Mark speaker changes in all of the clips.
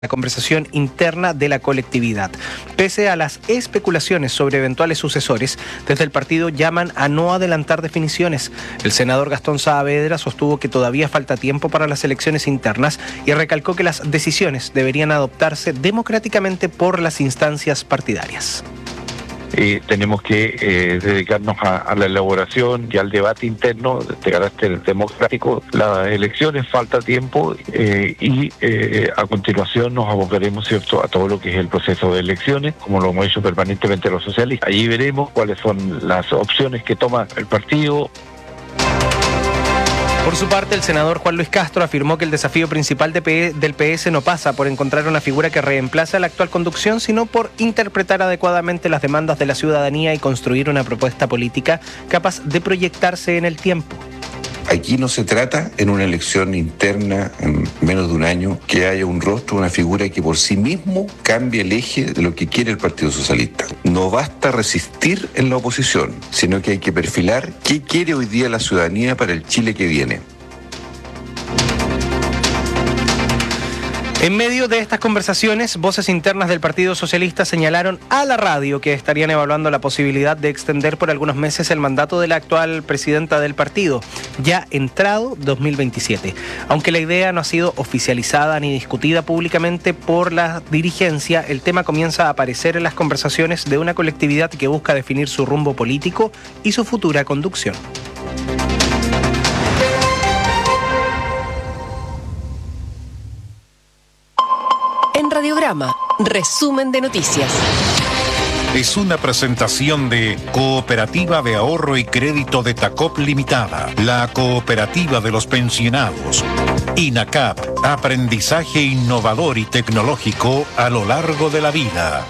Speaker 1: la conversación interna de la colectividad. Pese a las especulaciones sobre eventuales sucesores, desde el partido llaman a no adelantar definiciones. El senador Gastón Saavedra sostuvo que todavía falta tiempo para las elecciones internas y recalcó que las decisiones deberían adoptarse democráticamente por las instancias partidarias.
Speaker 2: Tenemos que dedicarnos a la elaboración y al debate interno de carácter democrático. Las elecciones falta tiempo y a continuación nos abocaremos, ¿cierto?, a todo lo que es el proceso de elecciones, como lo hemos hecho permanentemente los socialistas. Allí veremos cuáles son las opciones que toma el partido.
Speaker 1: Por su parte, el senador Juan Luis Castro afirmó que el desafío principal del PS no pasa por encontrar una figura que reemplace a la actual conducción, sino por interpretar adecuadamente las demandas de la ciudadanía y construir una propuesta política capaz de proyectarse en el tiempo.
Speaker 3: Aquí no se trata, en una elección interna en menos de un año, que haya un rostro, una figura que por sí mismo cambie el eje de lo que quiere el Partido Socialista. No basta resistir en la oposición, sino que hay que perfilar qué quiere hoy día la ciudadanía para el Chile que viene.
Speaker 1: En medio de estas conversaciones, voces internas del Partido Socialista señalaron a la radio que estarían evaluando la posibilidad de extender por algunos meses el mandato de la actual presidenta del partido, ya entrado 2027. Aunque la idea no ha sido oficializada ni discutida públicamente por la dirigencia, el tema comienza a aparecer en las conversaciones de una colectividad que busca definir su rumbo político y su futura conducción.
Speaker 4: Radiograma, resumen de noticias.
Speaker 5: Es una presentación de Cooperativa de Ahorro y Crédito de Tacop Limitada, la cooperativa de los pensionados. INACAP, aprendizaje innovador y tecnológico a lo largo de la vida.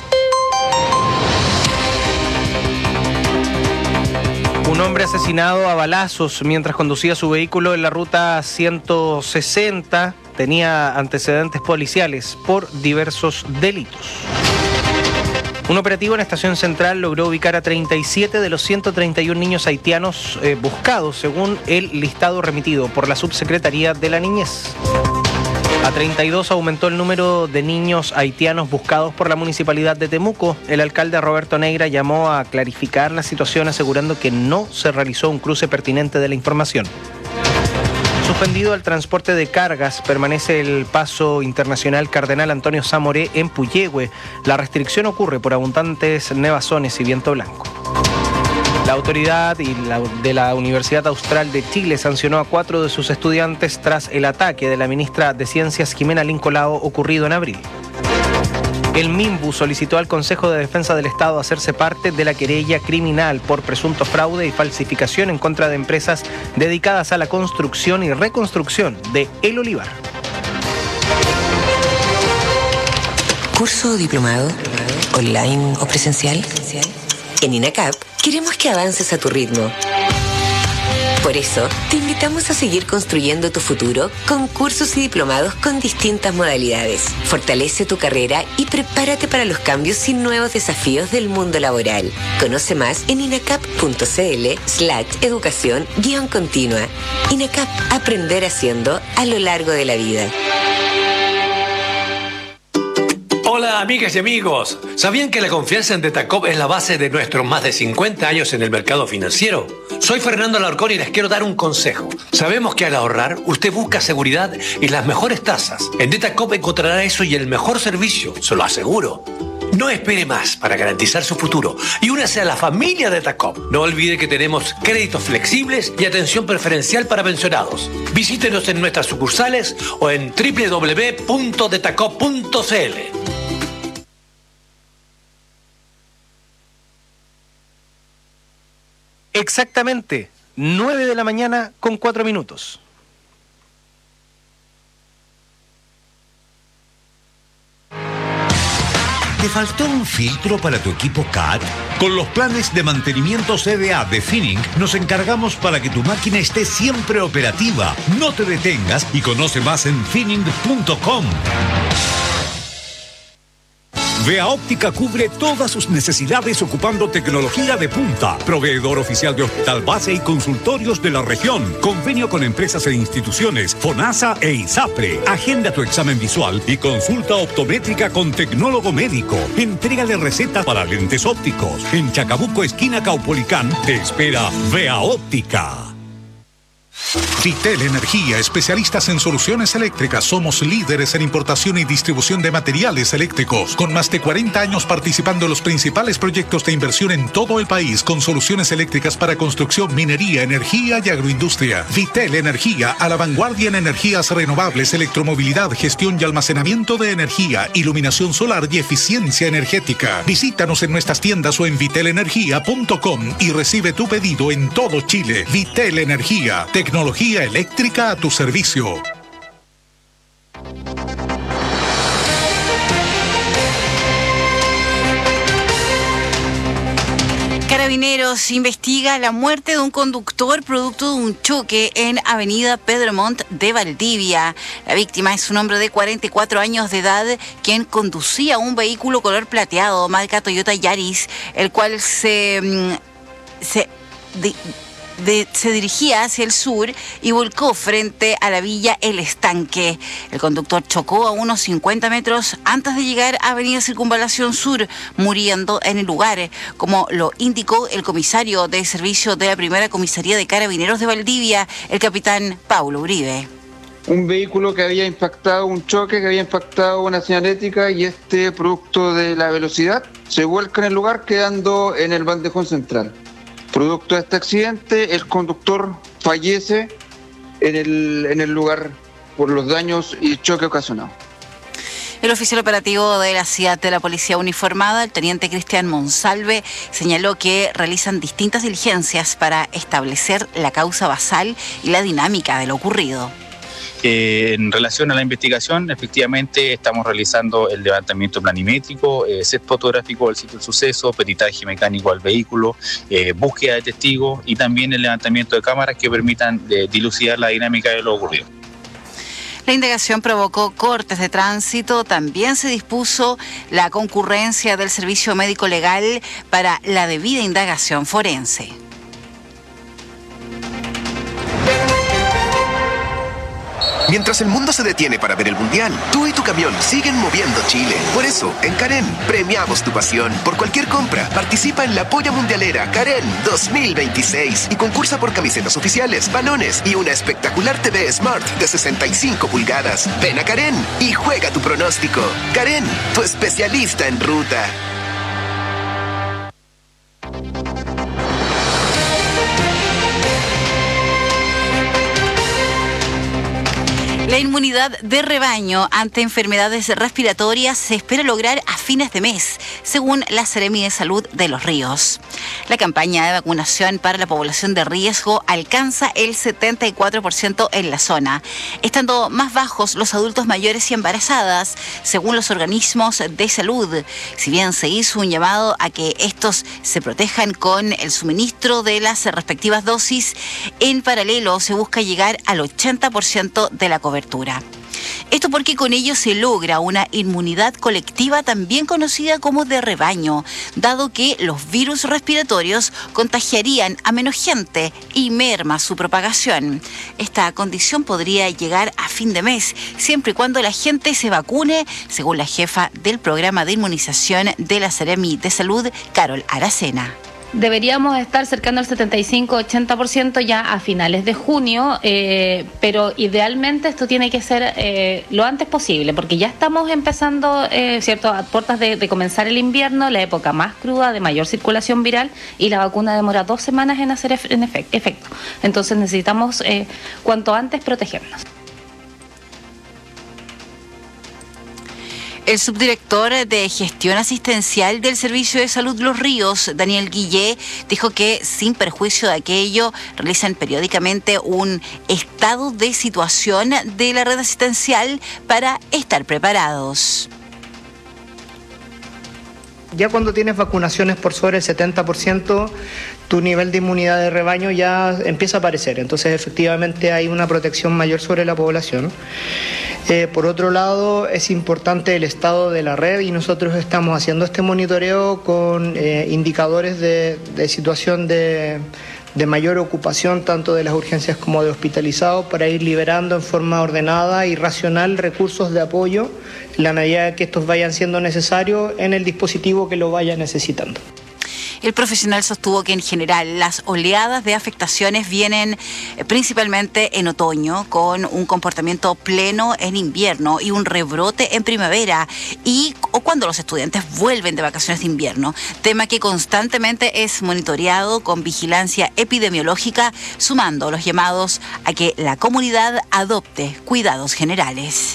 Speaker 1: Un hombre asesinado a balazos mientras conducía su vehículo en la ruta 160 tenía antecedentes policiales por diversos delitos. Un operativo en Estación Central logró ubicar a 37 de los 131 niños haitianos buscados, según el listado remitido por la Subsecretaría de la Niñez. A 32 aumentó el número de niños haitianos buscados por la Municipalidad de Temuco. El alcalde Roberto Negra llamó a clarificar la situación, asegurando que no se realizó un cruce pertinente de la información. Suspendido el transporte de cargas, permanece el paso internacional Cardenal Antonio Zamoré en Puyehue. La restricción ocurre por abundantes nevazones y viento blanco. La autoridad de la Universidad Austral de Chile sancionó a 4 de sus estudiantes tras el ataque de la ministra de Ciencias Jimena Lincolao ocurrido en abril. El MIMBU solicitó al Consejo de Defensa del Estado hacerse parte de la querella criminal por presunto fraude y falsificación en contra de empresas dedicadas a la construcción y reconstrucción de El Olivar.
Speaker 6: ¿Curso o diplomado? ¿Online o presencial? En INACAP queremos que avances a tu ritmo. Por eso, te invitamos a seguir construyendo tu futuro con cursos y diplomados con distintas modalidades. Fortalece tu carrera y prepárate para los cambios y nuevos desafíos del mundo laboral. Conoce más en inacap.cl/educación-continua. INACAP, aprender haciendo a lo largo de la vida.
Speaker 7: Hola amigas y amigos, ¿sabían que la confianza en Detacop es la base de nuestros más de 50 años en el mercado financiero? Soy Fernando Alarcón y les quiero dar un consejo. Sabemos que al ahorrar, usted busca seguridad y las mejores tasas. En Detacop encontrará eso y el mejor servicio, se lo aseguro. No espere más para garantizar su futuro y únase a la familia de Detacop. No olvide que tenemos créditos flexibles y atención preferencial para pensionados. Visítenos en nuestras sucursales o en www.detacop.cl.
Speaker 1: Exactamente, 9 de la mañana con 4 minutos.
Speaker 8: ¿Te faltó un filtro para tu equipo CAT? Con los planes de mantenimiento CDA de Finning nos encargamos para que tu máquina esté siempre operativa. No te detengas y conoce más en finning.com. Vea Óptica cubre todas sus necesidades ocupando tecnología de punta. Proveedor oficial de Hospital Base y consultorios de la región. Convenio con empresas e instituciones, FONASA e ISAPRE. Agenda tu examen visual y consulta optométrica con tecnólogo médico. Entrégale receta para lentes ópticos. En Chacabuco, esquina Caupolicán, te espera Vea Óptica.
Speaker 5: Vitel Energía, especialistas en soluciones eléctricas. Somos líderes en importación y distribución de materiales eléctricos, con más de 40 años participando en los principales proyectos de inversión en todo el país, con soluciones eléctricas para construcción, minería, energía y agroindustria. Vitel Energía, a la vanguardia en energías renovables, electromovilidad, gestión y almacenamiento de energía, iluminación solar y eficiencia energética. Visítanos en nuestras tiendas o en vitelenergia.com y recibe tu pedido en todo Chile. Vitel Energía, tecnología eléctrica a tu servicio.
Speaker 9: Carabineros investiga la muerte de un conductor producto de un choque en Avenida Pedro Montt de Valdivia. La víctima es un hombre de 44 años de edad quien conducía un vehículo color plateado, marca Toyota Yaris, el cual se dirigía hacia el sur y volcó frente a la villa El Estanque. El conductor chocó a unos 50 metros antes de llegar a Avenida Circunvalación Sur, muriendo en el lugar, como lo indicó el comisario de servicio de la primera comisaría de Carabineros de Valdivia, el capitán Paulo Uribe.
Speaker 10: Un vehículo que había impactado un choque, que había impactado una señalética, y producto de la velocidad, se vuelca en el lugar quedando en el bandejón central. Producto de este accidente, el conductor fallece en el lugar por los daños y el choque ocasionado.
Speaker 9: El oficial operativo de la CIAT de la Policía Uniformada, el teniente Cristian Monsalve, señaló que realizan distintas diligencias para establecer la causa basal y la dinámica de lo ocurrido.
Speaker 11: En relación a la investigación, efectivamente estamos realizando el levantamiento planimétrico, set fotográfico del sitio del suceso, peritaje mecánico al vehículo, búsqueda de testigos y también el levantamiento de cámaras que permitan dilucidar la dinámica de lo ocurrido.
Speaker 9: La indagación provocó cortes de tránsito. También se dispuso la concurrencia del servicio médico legal para la debida indagación forense.
Speaker 12: Mientras el mundo se detiene para ver el Mundial, tú y tu camión siguen moviendo Chile. Por eso, en Karen, premiamos tu pasión. Por cualquier compra, participa en la Polla Mundialera Karen 2026 y concursa por camisetas oficiales, balones y una espectacular TV Smart de 65 pulgadas. Ven a Karen y juega tu pronóstico. Karen, tu especialista en ruta.
Speaker 9: La inmunidad de rebaño ante enfermedades respiratorias se espera lograr a fines de mes, según la Seremi de Salud de Los Ríos. La campaña de vacunación para la población de riesgo alcanza el 74% en la zona, estando más bajos los adultos mayores y embarazadas, según los organismos de salud. Si bien se hizo un llamado a que estos se protejan con el suministro de las respectivas dosis, en paralelo se busca llegar al 80% de la cobertura. Esto porque con ello se logra una inmunidad colectiva también conocida como de rebaño, dado que los virus respiratorios contagiarían a menos gente y merma su propagación. Esta condición podría llegar a fin de mes, siempre y cuando la gente se vacune, según la jefa del programa de inmunización de la Seremi de Salud, Carol Aracena.
Speaker 13: Deberíamos estar cercano al 75-80% ya a finales de junio, pero idealmente esto tiene que ser lo antes posible, porque ya estamos empezando, ¿cierto?, a puertas de comenzar el invierno, la época más cruda, de mayor circulación viral, y la vacuna demora 2 semanas en hacer efecto. Entonces necesitamos cuanto antes protegernos.
Speaker 9: El subdirector de Gestión Asistencial del Servicio de Salud Los Ríos, Daniel Guillé, dijo que sin perjuicio de aquello realizan periódicamente un estado de situación de la red asistencial para estar preparados.
Speaker 14: Ya cuando tienes vacunaciones por sobre el 70%, tu nivel de inmunidad de rebaño ya empieza a aparecer. Entonces, efectivamente, hay una protección mayor sobre la población. Por otro lado, es importante el estado de la red y nosotros estamos haciendo este monitoreo con indicadores de situación de mayor ocupación tanto de las urgencias como de hospitalizados para ir liberando en forma ordenada y racional recursos de apoyo en la medida que estos vayan siendo necesarios en el dispositivo que lo vaya necesitando.
Speaker 9: El profesional sostuvo que en general las oleadas de afectaciones vienen principalmente en otoño, con un comportamiento pleno en invierno y un rebrote en primavera o cuando los estudiantes vuelven de vacaciones de invierno, tema que constantemente es monitoreado con vigilancia epidemiológica, sumando los llamados a que la comunidad adopte cuidados generales.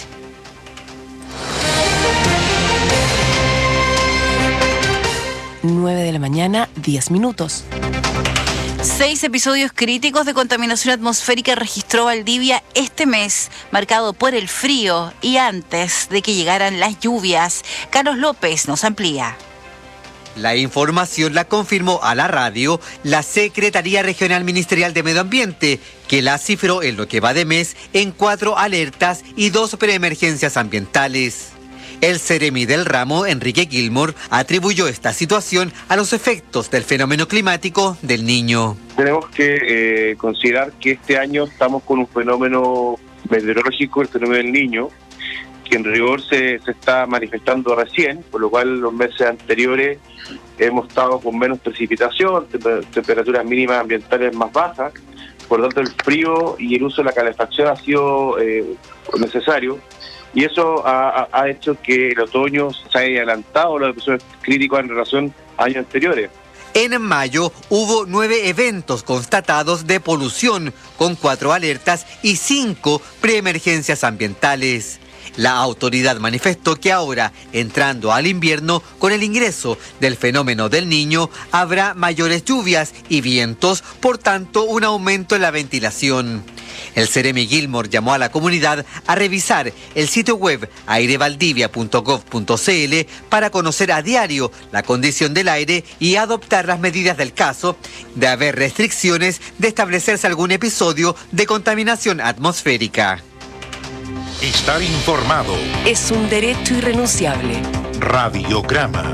Speaker 4: 9 de la mañana, 10 minutos.
Speaker 9: 6 episodios críticos de contaminación atmosférica registró Valdivia este mes, marcado por el frío y antes de que llegaran las lluvias. Carlos López nos amplía.
Speaker 15: La información la confirmó a la radio la Secretaría Regional Ministerial de Medio Ambiente, que la cifró en lo que va de mes en 4 alertas y 2 preemergencias ambientales. El Ceremi del ramo, Enrique Gilmore, atribuyó esta situación a los efectos del fenómeno climático del Niño.
Speaker 2: Tenemos que considerar que este año estamos con un fenómeno meteorológico, el fenómeno del Niño, que en rigor se está manifestando recién, por lo cual los meses anteriores hemos estado con menos precipitación, temperaturas mínimas ambientales más bajas, por lo tanto el frío y el uso de la calefacción ha sido necesario. Y eso ha hecho que el otoño se haya adelantado los episodios críticos en relación a años anteriores.
Speaker 15: En mayo hubo 9 eventos constatados de polución, con 4 alertas y 5 preemergencias ambientales. La autoridad manifestó que ahora, entrando al invierno, con el ingreso del fenómeno del Niño, habrá mayores lluvias y vientos, por tanto, un aumento en la ventilación. El Ceremi Gilmore llamó a la comunidad a revisar el sitio web airevaldivia.gov.cl para conocer a diario la condición del aire y adoptar las medidas del caso, de haber restricciones, de establecerse algún episodio de contaminación atmosférica.
Speaker 5: Estar informado
Speaker 4: es un derecho irrenunciable.
Speaker 5: Radiograma.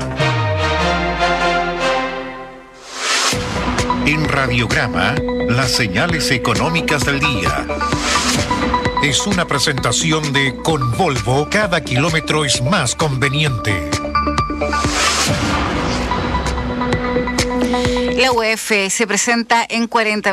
Speaker 5: En Radiograma, las señales económicas del día. Es una presentación de Con Volvo, cada kilómetro es más conveniente.
Speaker 9: La UEF se presenta en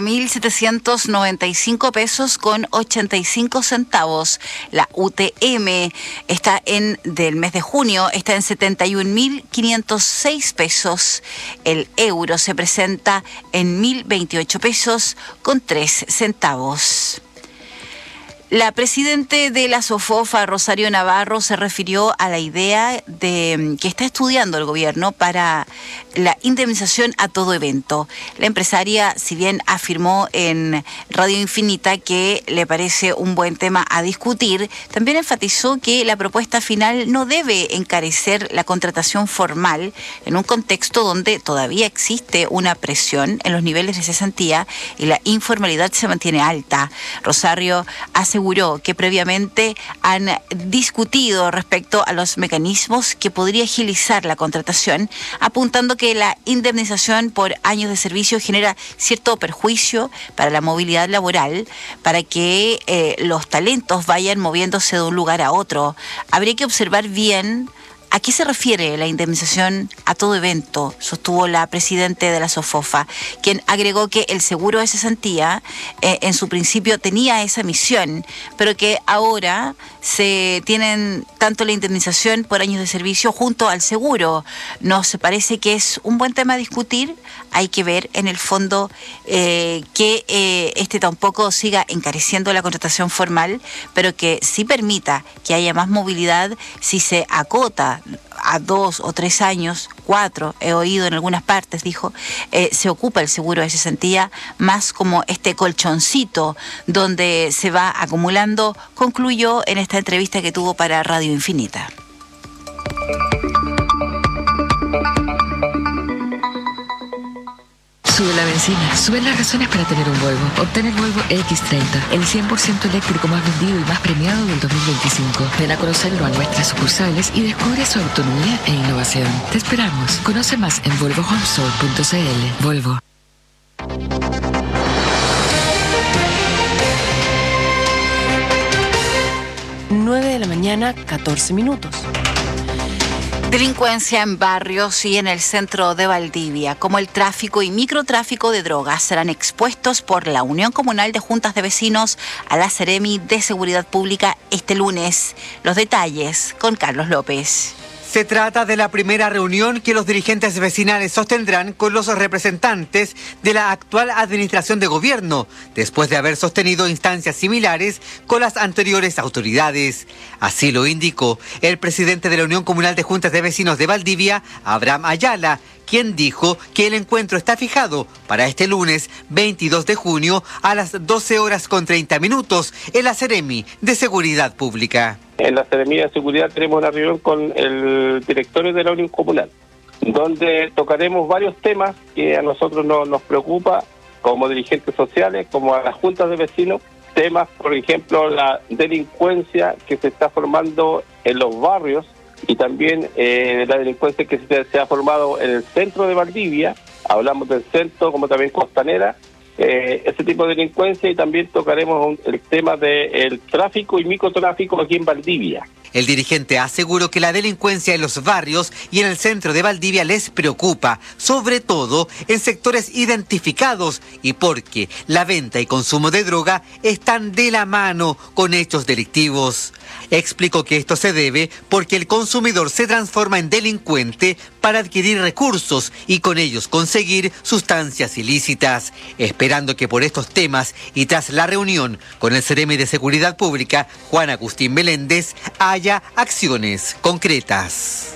Speaker 9: 40.795 pesos con 85 centavos. La UTM del mes de junio está en 71.506 pesos. El euro se presenta en 1.028 pesos con 3 centavos. La presidente de la SOFOFA, Rosario Navarro, se refirió a la idea que está estudiando el gobierno para la indemnización a todo evento. La empresaria, si bien afirmó en Radio Infinita que le parece un buen tema a discutir, también enfatizó que la propuesta final no debe encarecer la contratación formal en un contexto donde todavía existe una presión en los niveles de cesantía y la informalidad se mantiene alta. Rosario aseguró que previamente han discutido respecto a los mecanismos que podría agilizar la contratación, apuntando que la indemnización por años de servicio genera cierto perjuicio para la movilidad laboral, para que los talentos vayan moviéndose de un lugar a otro. Habría que observar bien ¿a qué se refiere la indemnización a todo evento?, sostuvo la presidenta de la SOFOFA, quien agregó que el seguro de cesantía en su principio tenía esa misión, pero que ahora se tienen tanto la indemnización por años de servicio junto al seguro. Nos parece que es un buen tema a discutir. Hay que ver en el fondo que este tampoco siga encareciendo la contratación formal, pero que sí permita que haya más movilidad si se acota a 2 o 3 años, 4, he oído en algunas partes, dijo, se ocupa el seguro de cesantía más como este colchoncito donde se va acumulando, concluyó en esta entrevista que tuvo para Radio Infinita.
Speaker 16: Sube la benzina, suben las razones para tener un Volvo. Obtén el Volvo X30, el 100% eléctrico más vendido y más premiado del 2025. Ven a conocerlo a nuestras sucursales y descubre su autonomía e innovación. Te esperamos. Conoce más en volvohomestore.cl. Volvo.
Speaker 4: 9 de la mañana, 14 minutos.
Speaker 9: Delincuencia en barrios y en el centro de Valdivia, como el tráfico y microtráfico de drogas, serán expuestos por la Unión Comunal de Juntas de Vecinos a la Seremi de Seguridad Pública este lunes. Los detalles con Carlos López.
Speaker 15: Se trata de la primera reunión que los dirigentes vecinales sostendrán con los representantes de la actual administración de gobierno, después de haber sostenido instancias similares con las anteriores autoridades. Así lo indicó el presidente de la Unión Comunal de Juntas de Vecinos de Valdivia, Abraham Ayala, quien dijo que el encuentro está fijado para este lunes 22 de junio a las 12:30 en la Seremi de Seguridad Pública.
Speaker 17: En la Seremi de Seguridad tenemos una reunión con el directorio de la Unión Comunal, donde tocaremos varios temas que a nosotros nos preocupa como dirigentes sociales, como a las juntas de vecinos. Temas, por ejemplo, la delincuencia que se está formando en los barrios y también la delincuencia que se ha formado en el centro de Valdivia. Hablamos del centro como también Costanera. Ese tipo de delincuencia, y también tocaremos el tema del tráfico y microtráfico aquí en Valdivia.
Speaker 15: El dirigente aseguró que la delincuencia en los barrios y en el centro de Valdivia les preocupa, sobre todo en sectores identificados y porque la venta y consumo de droga están de la mano con hechos delictivos. Explicó que esto se debe porque el consumidor se transforma en delincuente para adquirir recursos y con ellos conseguir sustancias ilícitas. Esperando que por estos temas y tras la reunión con el Seremi de Seguridad Pública, Juan Agustín Meléndez, haya acciones concretas.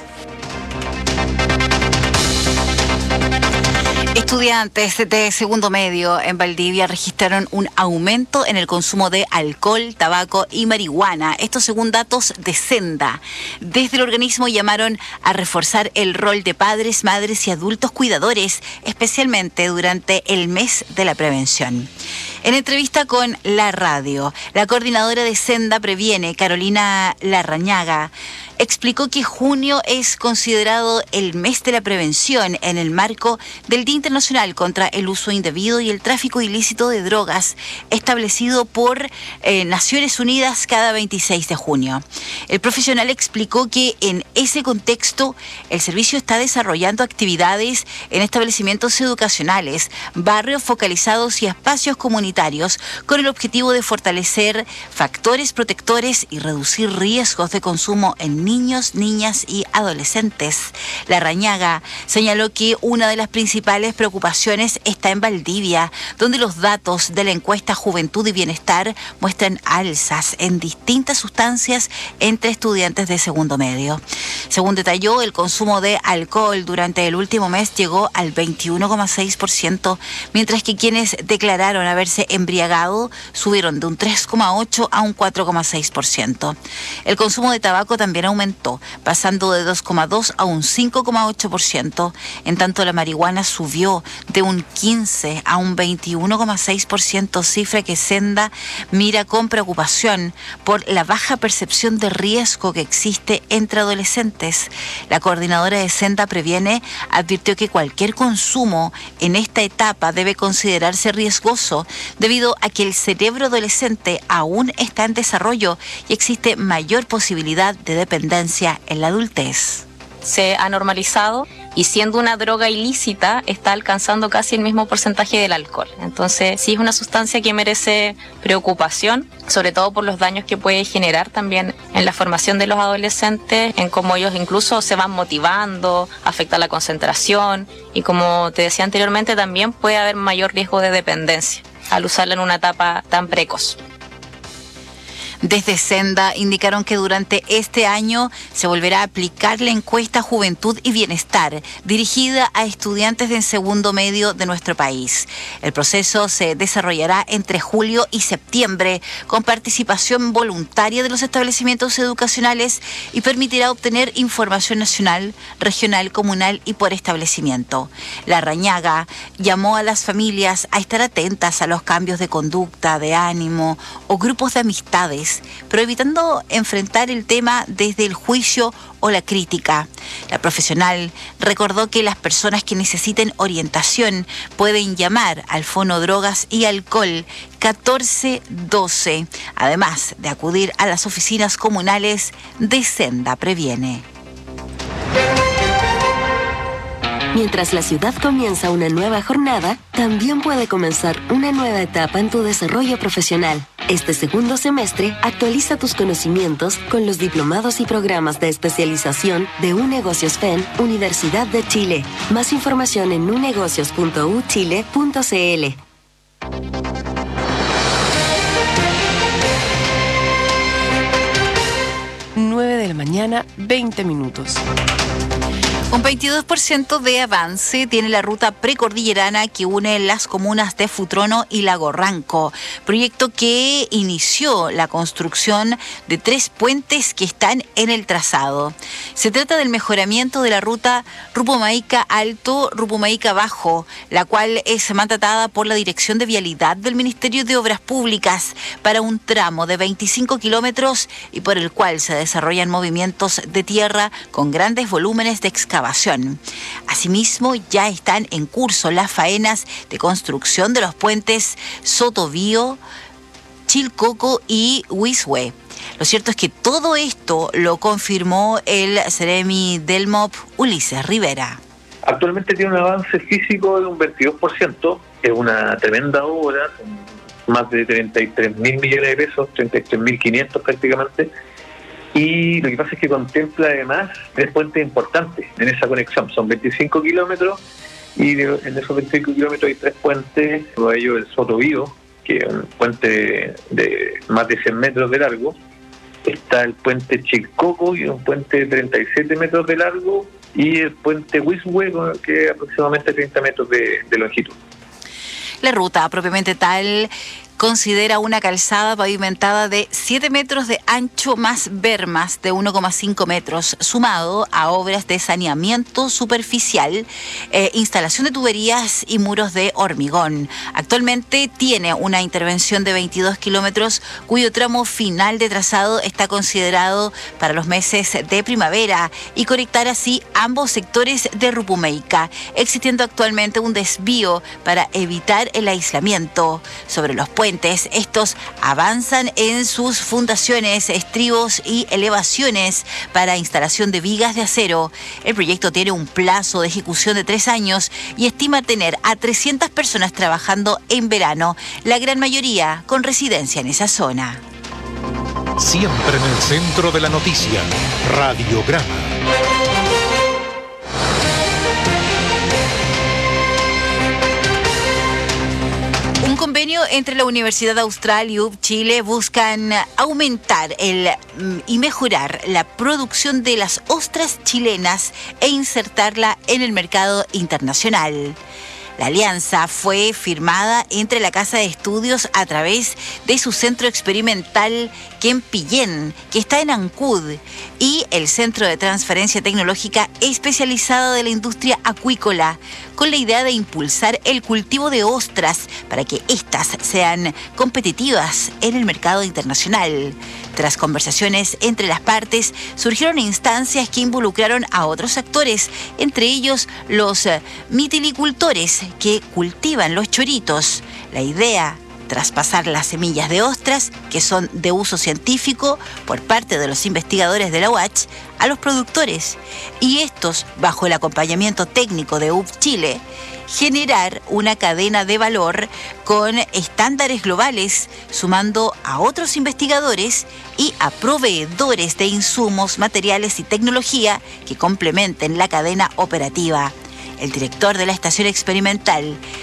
Speaker 9: Estudiantes de segundo medio en Valdivia registraron un aumento en el consumo de alcohol, tabaco y marihuana. Esto según datos de Senda. Desde el organismo llamaron a reforzar el rol de padres, madres y adultos cuidadores, especialmente durante el mes de la prevención. En entrevista con la radio, la coordinadora de Senda Previene, Carolina Larrañaga, explicó que junio es considerado el mes de la prevención en el marco del Día Internacional contra el Uso Indebido y el Tráfico Ilícito de Drogas, establecido por Naciones Unidas cada 26 de junio. El profesional explicó que en ese contexto el servicio está desarrollando actividades en establecimientos educacionales, barrios focalizados y espacios comunitarios con el objetivo de fortalecer factores protectores y reducir riesgos de consumo en niños, niñas y adolescentes. Larrañaga señaló que una de las principales preocupaciones está en Valdivia, donde los datos de la encuesta Juventud y Bienestar muestran alzas en distintas sustancias entre estudiantes de segundo medio. Según detalló, el consumo de alcohol durante el último mes llegó al 21,6%, mientras que quienes declararon haberse embriagado subieron de un 3,8% a un 4,6%. El consumo de tabaco también aumentó, pasando de 2,2% a un 5,8%, en tanto la marihuana subió de un 15% a un 21,6%, cifra que Senda mira con preocupación por la baja percepción de riesgo que existe entre adolescentes. La coordinadora de Senda Previene advirtió que cualquier consumo en esta etapa debe considerarse riesgoso debido a que el cerebro adolescente aún está en desarrollo y existe mayor posibilidad de dependencia en la adultez.
Speaker 18: Se ha normalizado y siendo una droga ilícita está alcanzando casi el mismo porcentaje del alcohol. Entonces sí es una sustancia que merece preocupación, sobre todo por los daños que puede generar también en la formación de los adolescentes, en cómo ellos incluso se van motivando, afecta la concentración y, como te decía anteriormente, también puede haber mayor riesgo de dependencia al usarla en una etapa tan precoz.
Speaker 9: Desde Senda indicaron que durante este año se volverá a aplicar la encuesta Juventud y Bienestar, dirigida a estudiantes de segundo medio de nuestro país. El proceso se desarrollará entre julio y septiembre, con participación voluntaria de los establecimientos educacionales y permitirá obtener información nacional, regional, comunal y por establecimiento. Larrañaga llamó a las familias a estar atentas a los cambios de conducta, de ánimo o grupos de amistades, pero evitando enfrentar el tema desde el juicio o la crítica. La profesional recordó que las personas que necesiten orientación pueden llamar al Fono Drogas y Alcohol 1412, además de acudir a las oficinas comunales de Senda Previene.
Speaker 19: Mientras la ciudad comienza una nueva jornada, también puede comenzar una nueva etapa en tu desarrollo profesional. Este segundo semestre, actualiza tus conocimientos con los diplomados y programas de especialización de UNegocios FEN, Universidad de Chile. Más información en unegocios.uchile.cl.
Speaker 4: 9 de la mañana, 20 minutos.
Speaker 9: Un 22% de avance tiene la ruta precordillerana que une las comunas de Futrono y Lago Ranco, proyecto que inició la construcción de 3 puentes que están en el trazado. Se trata del mejoramiento de la ruta Rupumaica Alto, Rupumaica Bajo, la cual es mandatada por la Dirección de Vialidad del Ministerio de Obras Públicas para un tramo de 25 kilómetros y por el cual se desarrollan movimientos de tierra con grandes volúmenes de excavación. Asimismo, ya están en curso las faenas de construcción de los puentes Sotovio, Chilcoco y Huizhue. Lo cierto es que todo esto lo confirmó el Seremi del MOP, Ulises Rivera.
Speaker 20: Actualmente tiene un avance físico de un 22%, es una tremenda obra, más de 33.000 millones de pesos, 33.500 prácticamente. Y lo que pasa es que contempla además 3 puentes importantes en esa conexión. Son 25 kilómetros y en esos 25 kilómetros hay 3 puentes. Uno de ellos el Sotovio, que es un puente de más de 100 metros de largo. Está el puente Chilcoco, y un puente de 37 metros de largo. Y el puente Huizhue, que es aproximadamente 30 metros de longitud.
Speaker 9: La ruta propiamente tal considera una calzada pavimentada de 7 metros de ancho más bermas de 1,5 metros, sumado a obras de saneamiento superficial, instalación de tuberías y muros de hormigón. Actualmente tiene una intervención de 22 kilómetros, cuyo tramo final de trazado está considerado para los meses de primavera y conectar así ambos sectores de Rupumaica, existiendo actualmente un desvío para evitar el aislamiento. Sobre los puentes, estos avanzan en sus fundaciones, estribos y elevaciones para instalación de vigas de acero. El proyecto tiene un plazo de ejecución de 3 años y estima tener a 300 personas trabajando en verano, la gran mayoría con residencia en esa zona.
Speaker 5: Siempre en el centro de la noticia, Radiograma.
Speaker 9: Un convenio entre la Universidad Austral y UB Chile buscan aumentar y mejorar la producción de las ostras chilenas e insertarla en el mercado internacional. La alianza fue firmada entre la Casa de Estudios a través de su centro experimental Quempillén, que está en Ancud, y el Centro de Transferencia Tecnológica especializado de la industria acuícola, con la idea de impulsar el cultivo de ostras para que éstas sean competitivas en el mercado internacional. Tras conversaciones entre las partes, surgieron instancias que involucraron a otros actores, entre ellos los mitilicultores que cultivan los choritos. La idea: traspasar las semillas de ostras, que son de uso científico por parte de los investigadores de la UACH, a los productores, y estos, bajo el acompañamiento técnico de UB Chile, generar una cadena de valor con estándares globales, sumando a otros investigadores y a proveedores de insumos, materiales y tecnología que complementen la cadena operativa. El director de la estación experimental,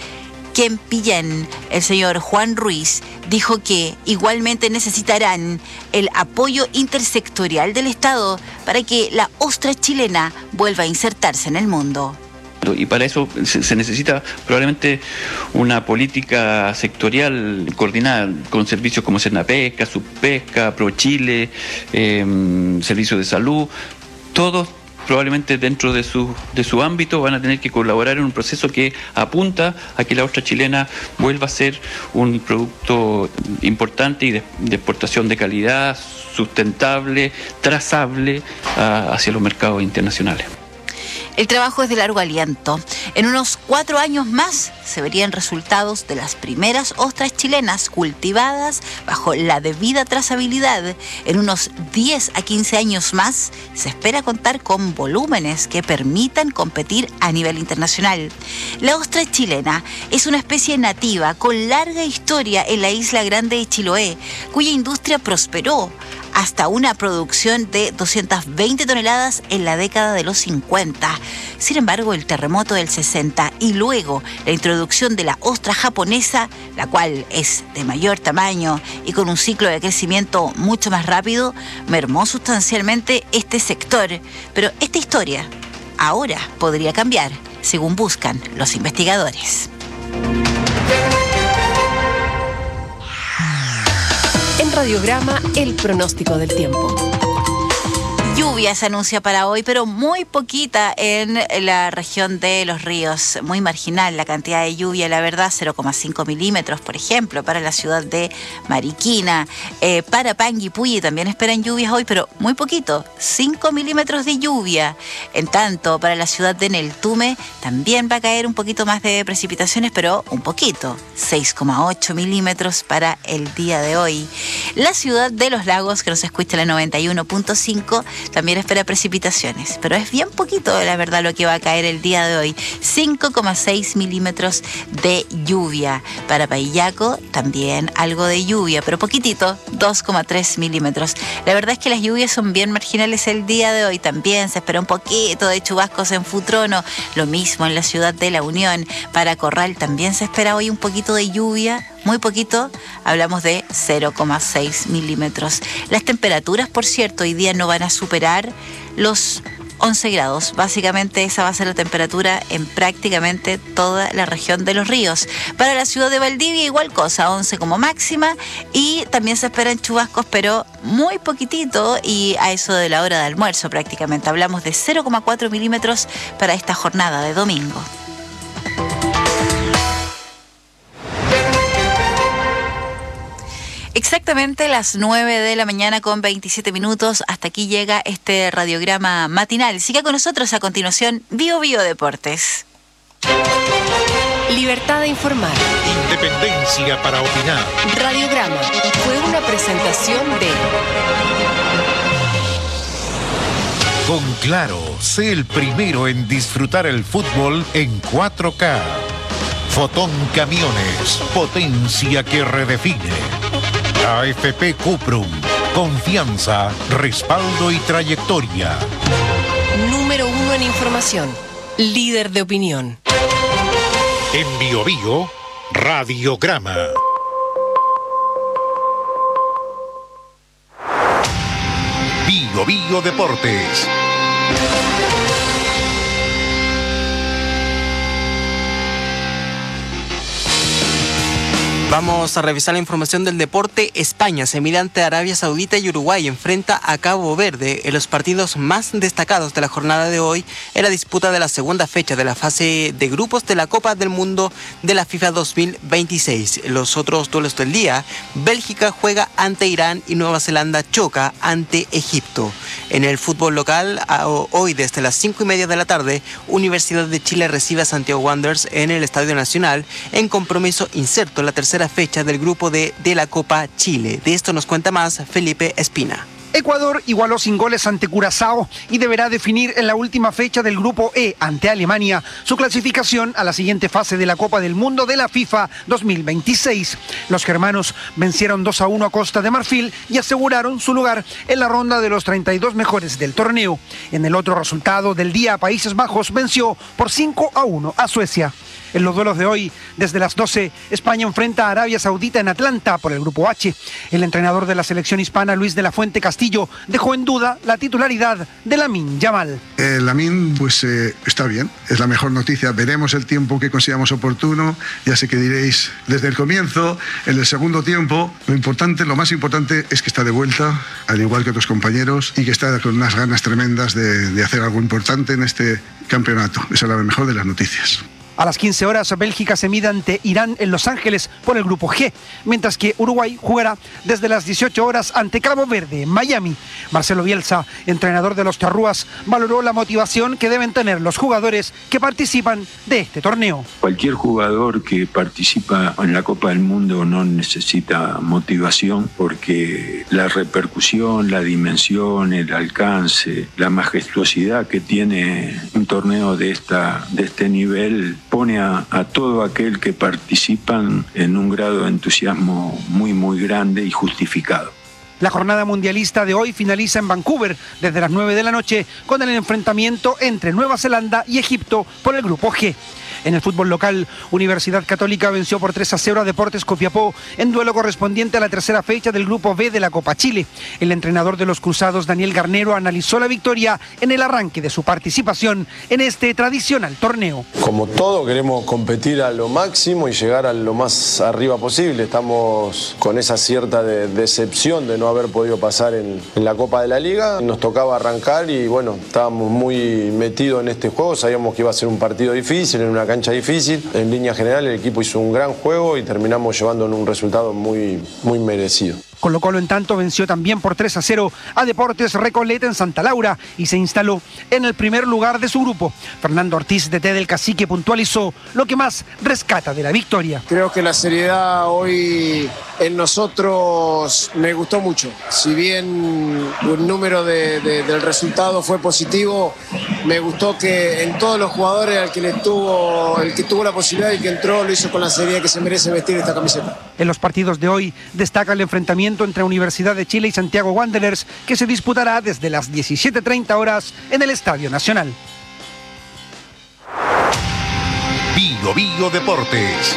Speaker 9: Quempillén, el señor Juan Ruiz, dijo que igualmente necesitarán el apoyo intersectorial del Estado para que la ostra chilena vuelva a insertarse en el mundo.
Speaker 21: Y para eso se necesita probablemente una política sectorial coordinada con servicios como Cernapesca, Subpesca, ProChile, Servicios de Salud, todos probablemente dentro de su ámbito van a tener que colaborar en un proceso que apunta a que la ostra chilena vuelva a ser un producto importante y de exportación de calidad, sustentable, trazable hacia los mercados internacionales.
Speaker 9: El trabajo es de largo aliento. En unos 4 años más se verían resultados de las primeras ostras chilenas cultivadas bajo la debida trazabilidad. En unos 10 a 15 años más se espera contar con volúmenes que permitan competir a nivel internacional. La ostra chilena es una especie nativa con larga historia en la isla grande de Chiloé, cuya industria prosperó hasta una producción de 220 toneladas en la década de los 50. Sin embargo, el terremoto del 60 y luego la introducción de la ostra japonesa, la cual es de mayor tamaño y con un ciclo de crecimiento mucho más rápido, mermó sustancialmente este sector. Pero esta historia ahora podría cambiar, según buscan los investigadores.
Speaker 4: En Radiograma, el pronóstico del tiempo.
Speaker 9: Lluvia se anuncia para hoy, pero muy poquita en la región de Los Ríos. Muy marginal la cantidad de lluvia, la verdad, 0,5 milímetros, por ejemplo, para la ciudad de Mariquina. Para Panguipulli también esperan lluvias hoy, pero muy poquito, 5 milímetros de lluvia. En tanto, para la ciudad de Neltume también va a caer un poquito más de precipitaciones, pero un poquito, 6,8 milímetros para el día de hoy. La ciudad de Los Lagos, que nos escucha la 91.5, también espera precipitaciones, pero es bien poquito, la verdad, lo que va a caer el día de hoy. 5,6 milímetros de lluvia. Para Payillaco también algo de lluvia, pero poquitito, 2,3 milímetros. La verdad es que las lluvias son bien marginales el día de hoy. También se espera un poquito de chubascos en Futrono, lo mismo en la ciudad de La Unión. Para Corral también se espera hoy un poquito de lluvia, muy poquito, hablamos de 0,6 milímetros. Las temperaturas, por cierto, hoy día no van a superar los 11 grados. Básicamente esa va a ser la temperatura en prácticamente toda la región de Los Ríos. Para la ciudad de Valdivia igual cosa, 11 como máxima, y también se esperan chubascos, pero muy poquitito, y a eso de la hora de almuerzo prácticamente. Hablamos de 0,4 milímetros para esta jornada de domingo. Exactamente las 9 de la mañana con 27 minutos. Hasta aquí llega este radiograma matinal. Siga con nosotros a continuación Bio Deportes.
Speaker 4: Libertad de informar.
Speaker 5: Independencia para opinar.
Speaker 4: Radiograma fue una presentación de...
Speaker 5: Con Claro, sé el primero en disfrutar el fútbol en 4K. Fotón Camiones, potencia que redefine. AFP Cuprum, confianza, respaldo y trayectoria.
Speaker 4: Número 1 en información, líder de opinión.
Speaker 5: En Bio Radiograma. Bio Deportes.
Speaker 22: Vamos a revisar la información del deporte. España se mide ante Arabia Saudita y Uruguay enfrenta a Cabo Verde en los partidos más destacados de la jornada de hoy en la disputa de la segunda fecha de la fase de grupos de la Copa del Mundo de la FIFA 2026. Los otros duelos del día, Bélgica juega ante Irán y Nueva Zelanda choca ante Egipto. En el fútbol local, hoy desde las 5:30 de la tarde, Universidad de Chile recibe a Santiago Wanderers en el Estadio Nacional en compromiso inserto en la tercera fecha del grupo D de la Copa Chile. De esto nos cuenta más Felipe Espina.
Speaker 23: Ecuador igualó sin goles ante Curazao y deberá definir en la última fecha del grupo E ante Alemania su clasificación a la siguiente fase de la Copa del Mundo de la FIFA 2026. Los germanos vencieron 2-1 a Costa de Marfil y aseguraron su lugar en la ronda de los 32 mejores del torneo. En el otro resultado del día, Países Bajos venció por 5-1 a Suecia. En los duelos de hoy, desde las 12, España enfrenta a Arabia Saudita en Atlanta por el Grupo H. El entrenador de la selección hispana, Luis de la Fuente Castillo, dejó en duda la titularidad de Lamine Yamal.
Speaker 3: Lamine, pues está bien, es la mejor noticia. Veremos el tiempo que consideramos oportuno. Ya sé que diréis desde el comienzo, en el segundo tiempo, lo más importante es que está de vuelta, al igual que otros compañeros, y que está con unas ganas tremendas de hacer algo importante en este campeonato. Esa es la mejor de las noticias.
Speaker 23: A las 15 horas, Bélgica se mide ante Irán en Los Ángeles por el Grupo G, mientras que Uruguay jugará desde las 18 horas ante Cabo Verde, en Miami. Marcelo Bielsa, entrenador de los charrúas, valoró la motivación que deben tener los jugadores que participan de este torneo.
Speaker 6: Cualquier jugador que participa en la Copa del Mundo no necesita motivación, porque la repercusión, la dimensión, el alcance, la majestuosidad que tiene un torneo de este nivel pone a todo aquel que participan en un grado de entusiasmo muy, muy grande y justificado.
Speaker 23: La jornada mundialista de hoy finaliza en Vancouver desde las 9 de la noche con el enfrentamiento entre Nueva Zelanda y Egipto por el Grupo G. En el fútbol local, Universidad Católica venció por 3-0 a Deportes Copiapó en duelo correspondiente a la tercera fecha del Grupo B de la Copa Chile. El entrenador de los Cruzados, Daniel Garnero, analizó la victoria en el arranque de su participación en este tradicional torneo.
Speaker 7: Como todo, queremos competir a lo máximo y llegar a lo más arriba posible. Estamos con esa cierta decepción de no haber podido pasar en la Copa de la Liga. Nos tocaba arrancar y bueno, estábamos muy metidos en este juego. Sabíamos que iba a ser un partido difícil, en una cancha difícil. En línea general el equipo hizo un gran juego y terminamos llevándonos un resultado muy, muy merecido.
Speaker 23: Colo-Colo, en tanto, venció también por 3-0 a Deportes Recoleta en Santa Laura y se instaló en el primer lugar de su grupo. Fernando Ortiz, DT del Cacique, puntualizó lo que más rescata de la victoria.
Speaker 24: Creo que la seriedad hoy en nosotros me gustó mucho. Si bien el número del resultado fue positivo, me gustó que en todos los jugadores el que tuvo la posibilidad y que entró lo hizo con la seriedad que se merece vestir esta camiseta.
Speaker 23: En los partidos de hoy destaca el enfrentamiento entre Universidad de Chile y Santiago Wanderers, que se disputará desde las 17:30 horas en el Estadio Nacional.
Speaker 5: Bio Bio Deportes.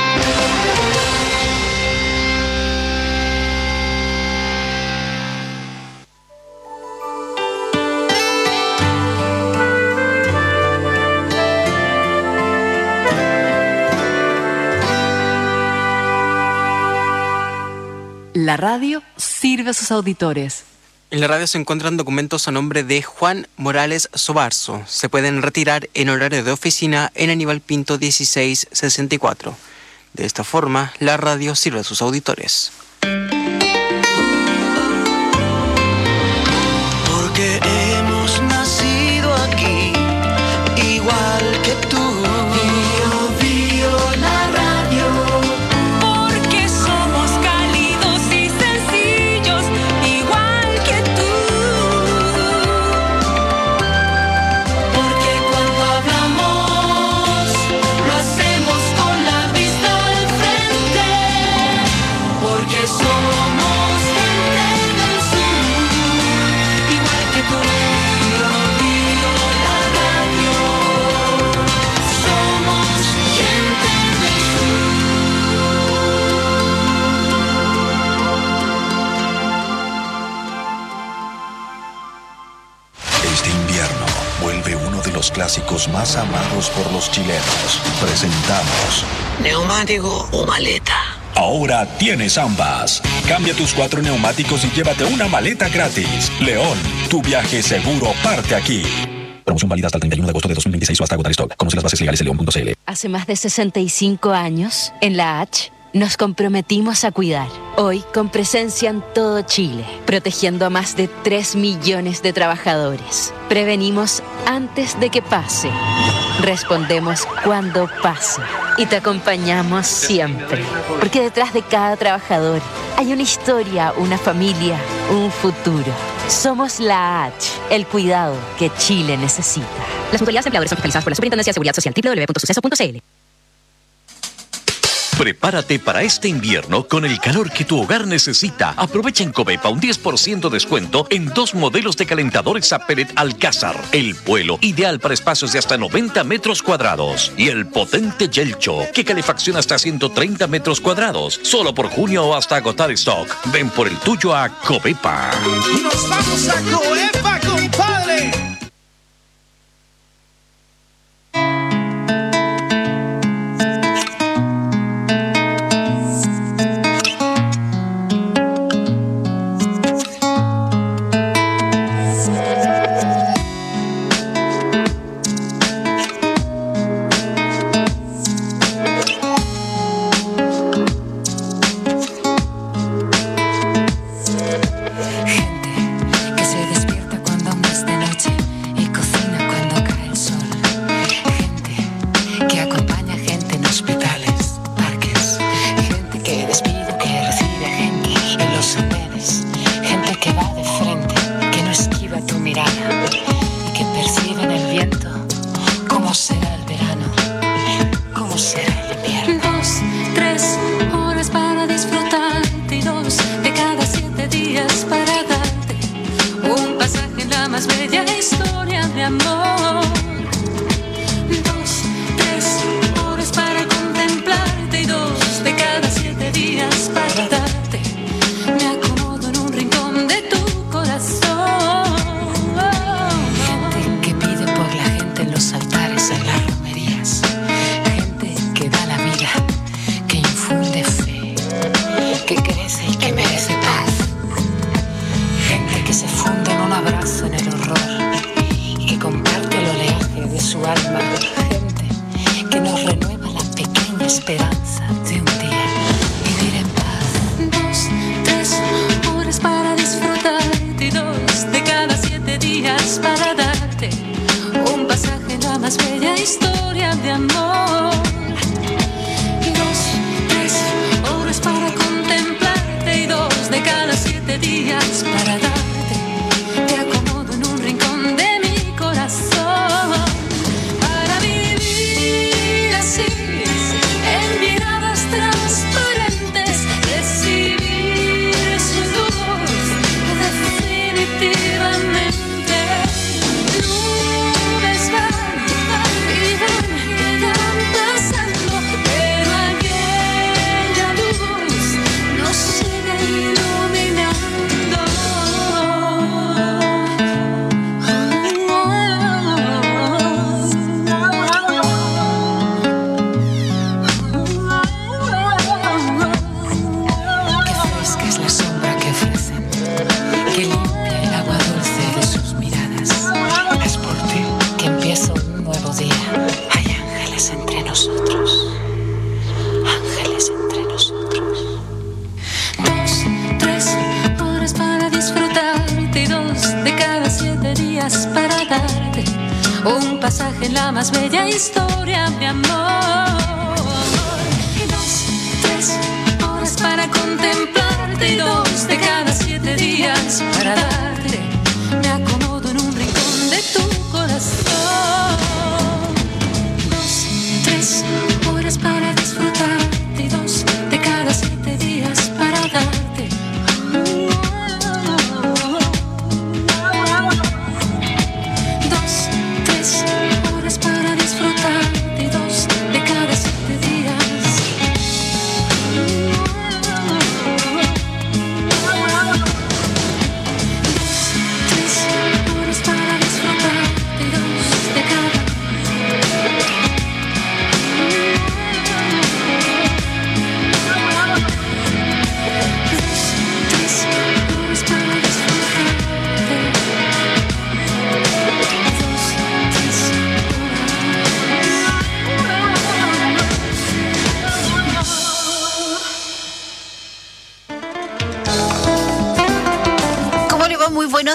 Speaker 4: La radio sirve a sus auditores.
Speaker 22: En la radio se encuentran documentos a nombre de Juan Morales Sobarzo. Se pueden retirar en horario de oficina en Aníbal Pinto 1664. De esta forma, la radio sirve a sus auditores.
Speaker 25: Porque hemos nacido aquí, igual que tú.
Speaker 26: Los clásicos más amados por los chilenos. Presentamos
Speaker 25: ¿neumático o maleta?
Speaker 26: Ahora tienes ambas. Cambia tus 4 neumáticos y llévate una maleta gratis. León, tu viaje seguro parte aquí. Promoción válida hasta el 31 de agosto de 2026 o hasta agotar stock. Conoce las bases legales en león.cl.
Speaker 27: Hace más de 65 años, en la H, nos comprometimos a cuidar. Hoy, con presencia en todo Chile, protegiendo a más de 3 millones de trabajadores. Prevenimos antes de que pase. Respondemos cuando pasa. Y te acompañamos siempre. Porque detrás de cada trabajador hay una historia, una familia, un futuro. Somos la H, el cuidado que Chile necesita.
Speaker 28: Las mutualidades de empleadores son fiscalizadas por la Superintendencia de Seguridad Social, www.suceso.cl.
Speaker 1: Prepárate para este invierno con el calor que tu hogar necesita. Aprovecha en Covepa un 10% descuento en 2 modelos de calentadores a pellet Alcázar. El Puelo, ideal para espacios de hasta 90 metros cuadrados. Y el potente Yelcho, que calefacciona hasta 130 metros cuadrados. Solo por junio o hasta agotar stock. Ven por el tuyo a Covepa.
Speaker 8: ¡Nos vamos a Covepa, compadre!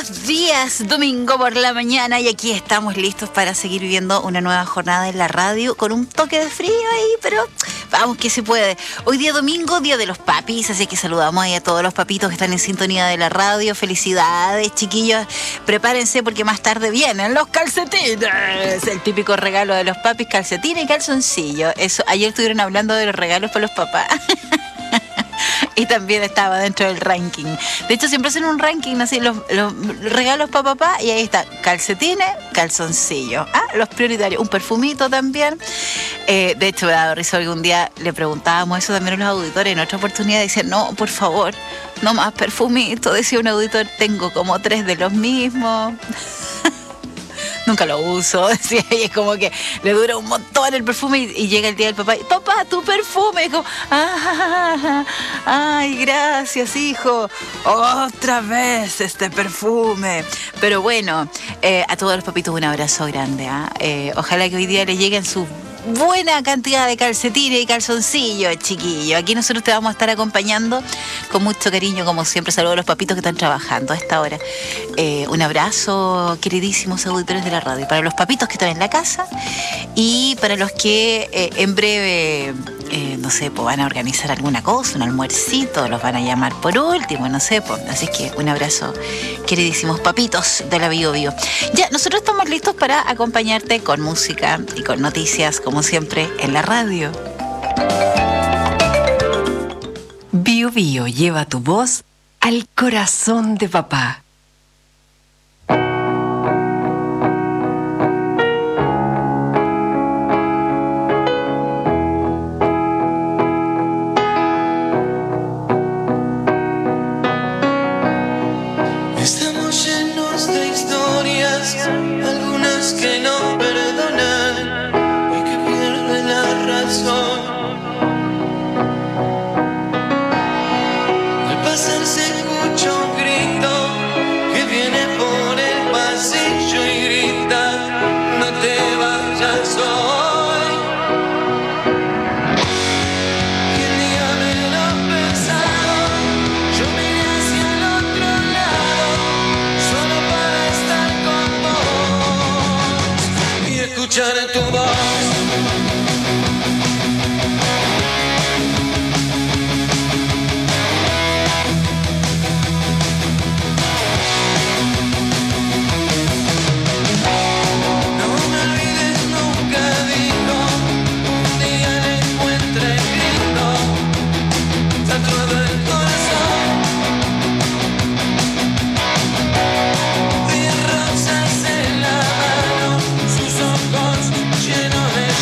Speaker 9: Buenos días, domingo por la mañana, y aquí estamos listos para seguir viviendo una nueva jornada en la radio con un toque de frío ahí, pero vamos que se puede. Hoy día domingo, día de los papis, así que saludamos ahí a todos los papitos que están en sintonía de la radio. Felicidades, chiquillos, prepárense porque más tarde vienen los calcetines, el típico regalo de los papis, calcetines y calzoncillos. Eso, ayer estuvieron hablando de los regalos para los papás. Y también estaba dentro del ranking. De hecho, siempre hacen un ranking así, los regalos para papá, y ahí está, calcetines, calzoncillos. Los prioritarios. Un perfumito también. De hecho, me ha dado risa que un día le preguntábamos eso también a los auditores. En otra oportunidad decían, no, por favor, no más perfumito. Decía un auditor, tengo como 3 de los mismos. Nunca lo uso, decía, y es como que le dura un montón el perfume y llega el día del papá y, papá, tu perfume, y como, ay, gracias, hijo, otra vez este perfume. Pero bueno, a todos los papitos un abrazo grande, ojalá que hoy día le lleguen sus buena cantidad de calcetines y calzoncillos, chiquillos. Aquí nosotros te vamos a estar acompañando con mucho cariño, como siempre. Saludos a los papitos que están trabajando a esta hora. Un abrazo, queridísimos auditores de la radio. Para los papitos que están en la casa y para los que en breve, no sé, pues van a organizar alguna cosa, un almuercito, los van a llamar por último, no sé, pues. Así que un abrazo, queridísimos papitos de la Bio Bio. Ya, nosotros estamos listos para acompañarte con música y con noticias, como siempre, en la radio.
Speaker 4: Bio Bio lleva tu voz al corazón de papá.
Speaker 25: Estamos llenos de historias, algunas que no perdonan y que pierden la razón. Al pasar se escucha un grito que viene por el pasillo y grita, no te vayas hoy. Y el día menos pensado, yo miré hacia el otro lado, solo para estar con vos y escuchar tu voz. Llenos de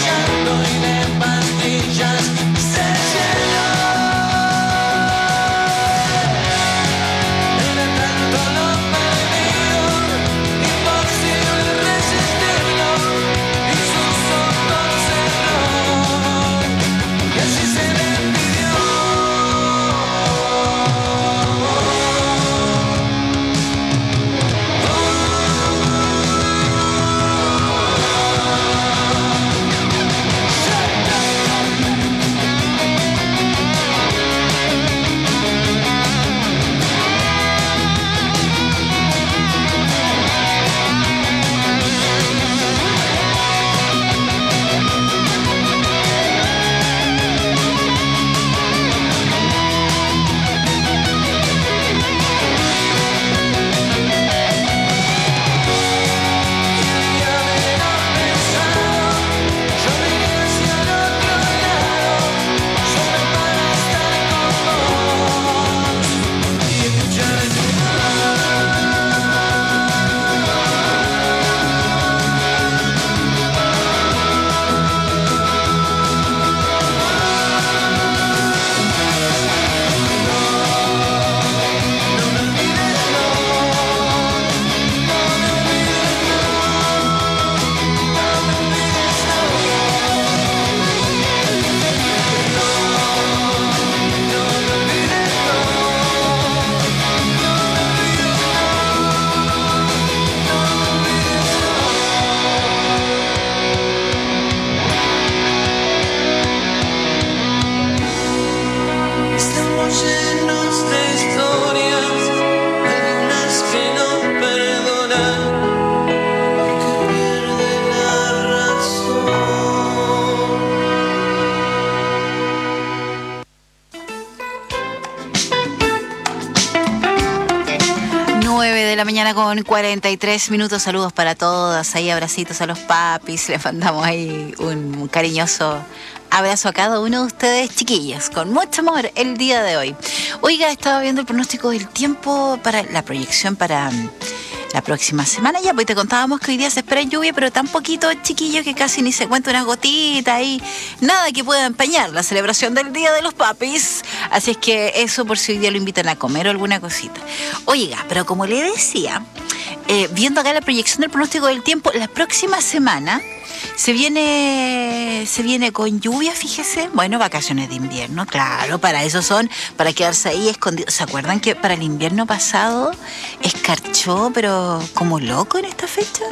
Speaker 9: mañana con 43 minutos. Saludos para todas. Ahí abracitos a los papis. Les mandamos ahí un cariñoso abrazo a cada uno de ustedes, chiquillos, con mucho amor el día de hoy. Oiga, estaba viendo el pronóstico del tiempo para la proyección para la próxima semana. Ya, pues te contábamos que hoy día se espera lluvia, pero tan poquito, chiquillos, que casi ni se cuenta una gotita ahí. Nada que pueda empañar la celebración del Día de los Papis. Así es que eso por si hoy día lo invitan a comer o alguna cosita. Oiga, pero como le decía, viendo acá la proyección del pronóstico del tiempo, la próxima semana se viene con lluvia, fíjese. Bueno, vacaciones de invierno, claro, para eso son, para quedarse ahí escondidos. ¿Se acuerdan que para el invierno pasado escarchó, pero como loco en esta fecha?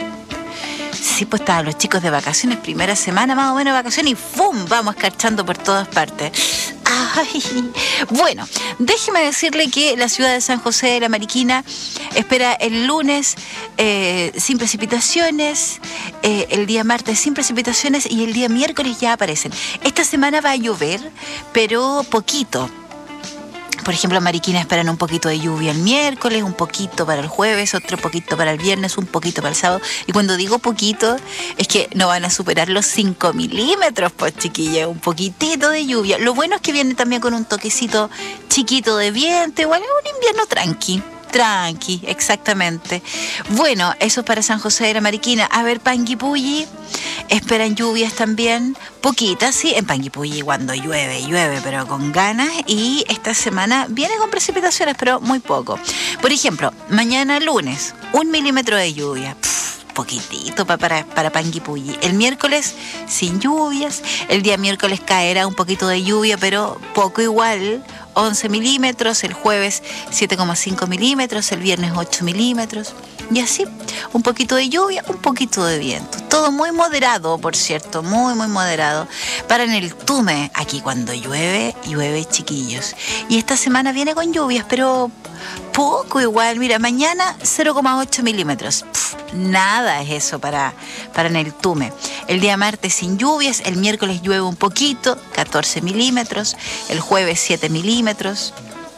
Speaker 9: Sí, pues estaban los chicos de vacaciones, primera semana más o menos de vacaciones, y ¡fum! Vamos escarchando por todas partes. Ay. Bueno, déjeme decirle que la ciudad de San José de la Mariquina espera el lunes sin precipitaciones, el día martes sin precipitaciones y el día miércoles ya aparecen. Esta semana va a llover, pero poquito. Por ejemplo, en Mariquina esperan un poquito de lluvia el miércoles, un poquito para el jueves, otro poquito para el viernes, un poquito para el sábado. Y cuando digo poquito, es que no van a superar los 5 milímetros, pues chiquilla, un poquitito de lluvia. Lo bueno es que viene también con un toquecito chiquito de viento, igual es un invierno tranqui, exactamente. Bueno, eso es para San José de la Mariquina. A ver, Panguipulli, esperan lluvias también, poquitas, sí, en Panguipulli cuando llueve, pero con ganas, y esta semana viene con precipitaciones, pero muy poco. Por ejemplo, mañana lunes, 1 milímetro de lluvia. Poquitito para Panguipulli. El miércoles sin lluvias, el día miércoles caerá un poquito de lluvia, pero poco igual, 11 milímetros, el jueves 7,5 milímetros, el viernes 8 milímetros, y así, un poquito de lluvia, un poquito de viento. Todo muy moderado, por cierto, muy moderado. Para en el Tume, aquí cuando llueve, chiquillos. Y esta semana viene con lluvias, pero poco igual. Mira, mañana 0,8 milímetros. Nada es eso para en el Tume. El día martes sin lluvias, el miércoles llueve un poquito, 14 milímetros, el jueves 7 milímetros,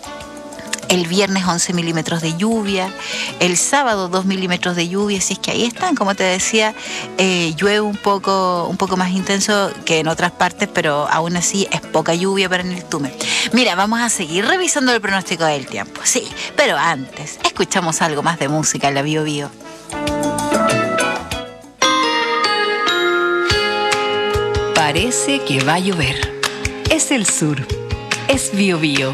Speaker 9: el viernes 11 milímetros de lluvia, el sábado 2 milímetros de lluvia, si es que ahí están, como te decía, llueve un poco más intenso que en otras partes, pero aún así es poca lluvia para en el Tume. Mira, vamos a seguir revisando el pronóstico del tiempo, sí, pero antes, escuchamos algo más de música en la Bio Bio.
Speaker 4: Parece que va a llover. Es el sur. Es Bio Bio.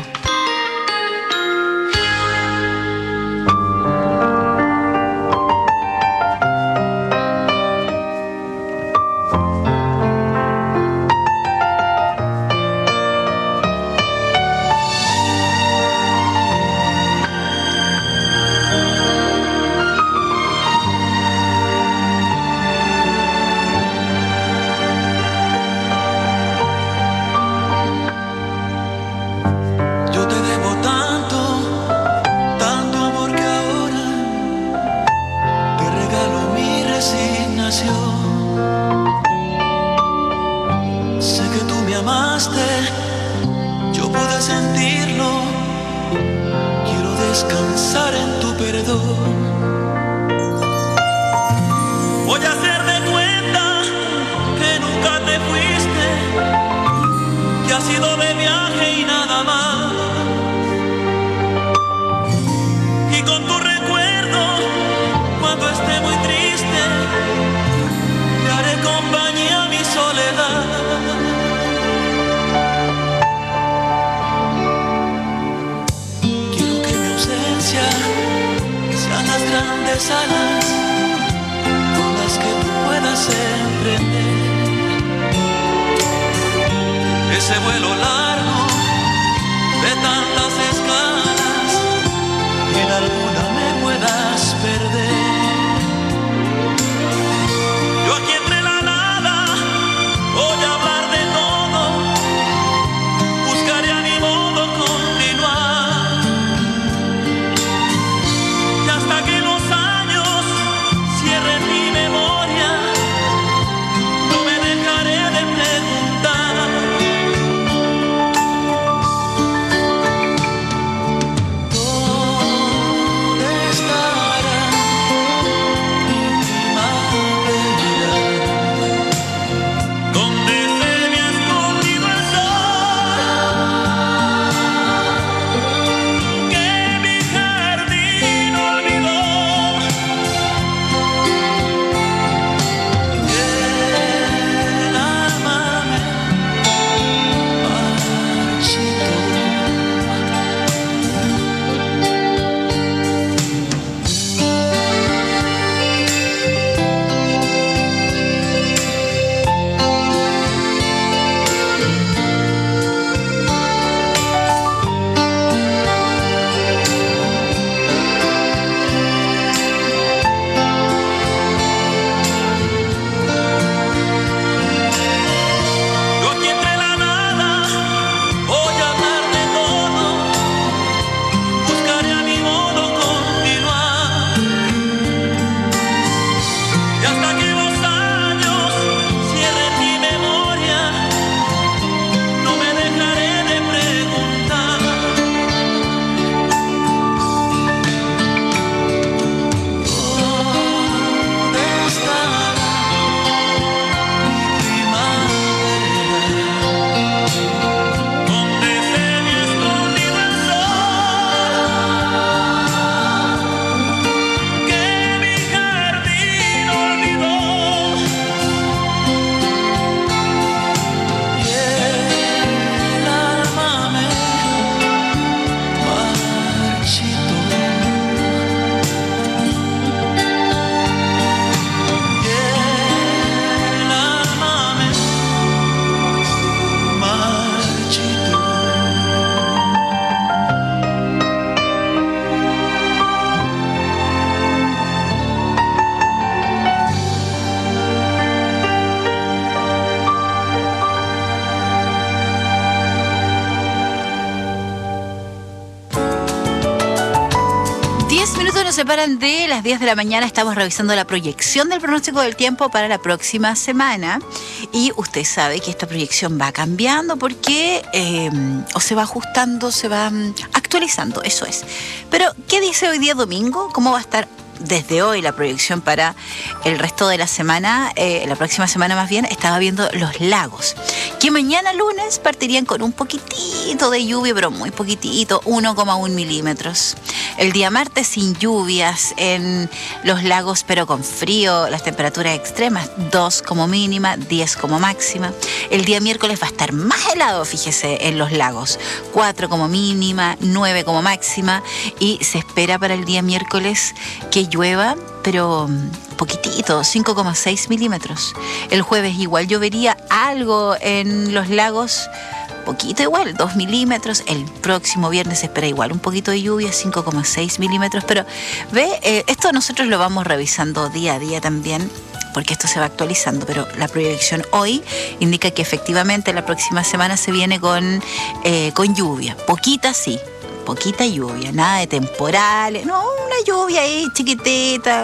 Speaker 9: separan de las 10 de la mañana. Estamos revisando la proyección del pronóstico del tiempo para la próxima semana. Y usted sabe que esta proyección va cambiando porque o se va ajustando, se va actualizando, eso es. Pero, ¿qué dice hoy día domingo? ¿Cómo va a estar desde hoy la proyección para el resto de la semana? La próxima semana más bien, estaba viendo los lagos, que mañana lunes partirían con un poquitito de lluvia, pero muy poquitito, 1,1 milímetros. El día martes sin lluvias en los lagos, pero con frío, las temperaturas extremas, 2 como mínima, 10 como máxima. El día miércoles va a estar más helado, fíjese, en los lagos, 4 como mínima, 9 como máxima, y se espera para el día miércoles que llueva, pero poquitito, 5,6 milímetros. El jueves igual llovería algo en los lagos, poquito igual, 2 milímetros. El próximo viernes se espera igual un poquito de lluvia, 5,6 milímetros. Pero ve, esto nosotros lo vamos revisando día a día también, porque esto se va actualizando, pero la proyección hoy indica que efectivamente la próxima semana se viene con lluvia, poquita sí, poquita lluvia, nada de temporales, no, una lluvia ahí chiquitita.